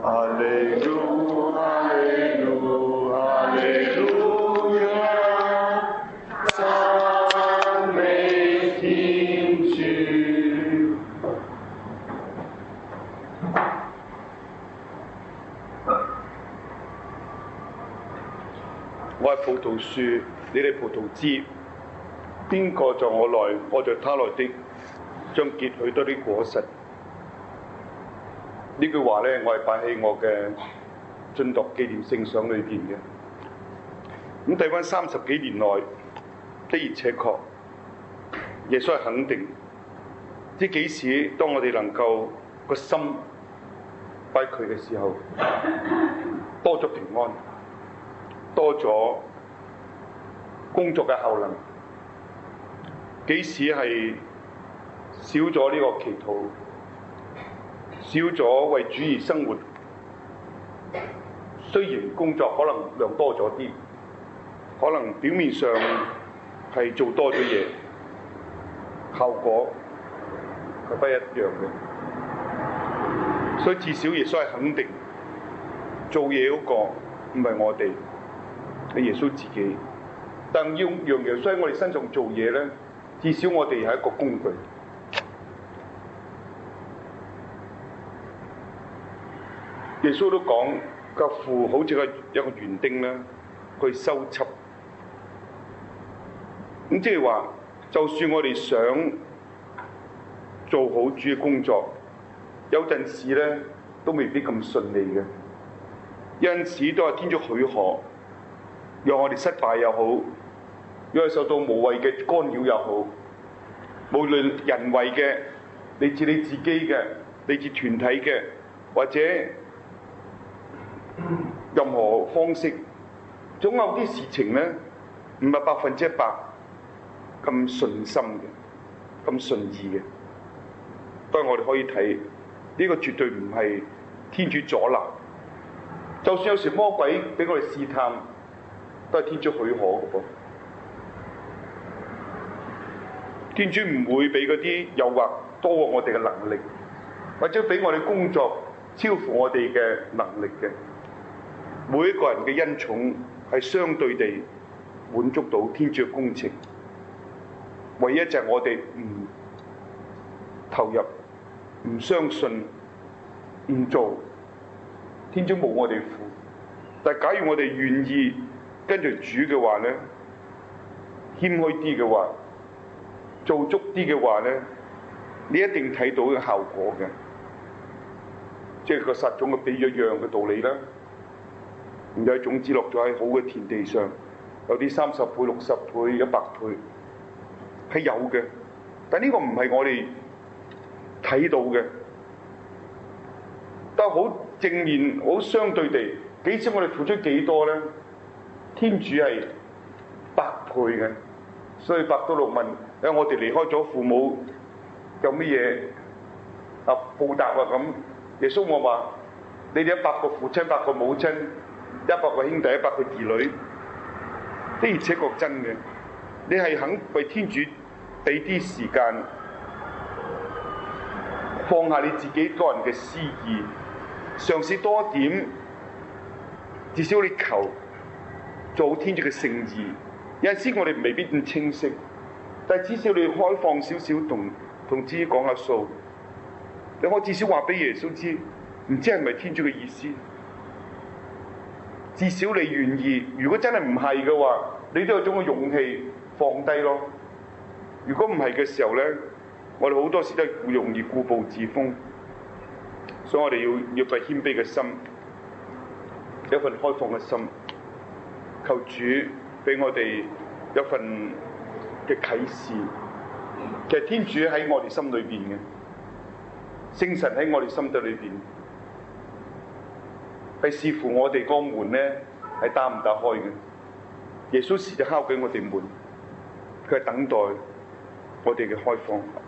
哈利路，哈利路，哈利路亞，讚美天主。我係葡萄樹，你哋葡萄枝。邊個在我內，我在他內的，將結許多啲果實。呢句話咧，我係擺喺我嘅晉鐸紀念聖上裏邊嘅。咁睇翻30幾年內，的而且確，耶穌係肯定，知幾時當我哋能夠個心拜佢嘅時候，多咗平安，多咗工作嘅效能。幾時係少咗呢個祈禱，少咗為主而生活。雖然工作可能量多咗啲，可能表面上係做多咗嘢，效果係不一樣嘅。所以至少耶穌係肯定，做嘢嗰個唔係我哋，係耶穌自己。但要讓耶穌喺我哋身上做嘢咧，至少我哋係一個工具。耶穌都講個父好似一個園丁啦，去修葺。咁即係話，就算我哋想做好主嘅工作，有陣時咧都未必咁順利嘅。有陣時都係天主許可，讓我哋失敗又好，讓我哋受到無謂嘅干擾又好，無論人為嘅、嚟自你自己嘅、嚟自團體嘅，或者任何方式，總有啲事情咧唔係100%咁順心嘅、咁順意嘅。不過我哋可以睇呢個絕對唔係天主阻撓，就算有時魔鬼俾我哋試探，都係天主許可嘅噃。天主唔會俾嗰啲誘惑多過我哋嘅能力，或者俾我哋工作超乎我哋嘅能力嘅。每一個人嘅恩寵係相對地滿足到天主嘅工程，唯一就係我哋唔投入、唔相信、唔做，天主冇我哋苦。但係假如我哋願意跟住主嘅話咧，謙虛啲嘅話，做足啲嘅話咧，你一定睇到嘅效果嘅，即係個撒種嘅比喻一樣嘅道理啦。唔有種子落咗喺好嘅田地上，有啲30倍、60倍、100倍，係有嘅。但呢個唔係我哋睇到嘅，但係好正面、好相對地，幾時我哋付出幾多咧？天主係100倍嘅，所以伯多祿問：我哋離開咗父母，有乜嘢報答啊？咁耶穌我話：你哋100個父親、100個母親、100個兄弟、100個兒女，的而且確真嘅。你係肯為天主俾啲時間，放下你自己個人嘅私意，嘗試多一點，至少你求做好天主嘅聖意。有陣時我哋未必咁清晰，但係至少你開放少少，同自己講下數。你可以至少話俾耶穌知，唔知係咪天主嘅意思。至少你願意，如果真係唔係嘅話，你都有種嘅勇氣放低咯。如果唔係嘅時候咧，我哋好多時都係容易固步自封，所以我哋要個謙卑嘅心，一份開放嘅心，求主俾我哋一份嘅啟示。其實天主喺我哋心裏邊嘅，聖神喺我哋心底裏邊。係視乎我哋個門咧，係打唔打開嘅。耶穌時就敲緊我哋門，佢係等待我哋嘅開放。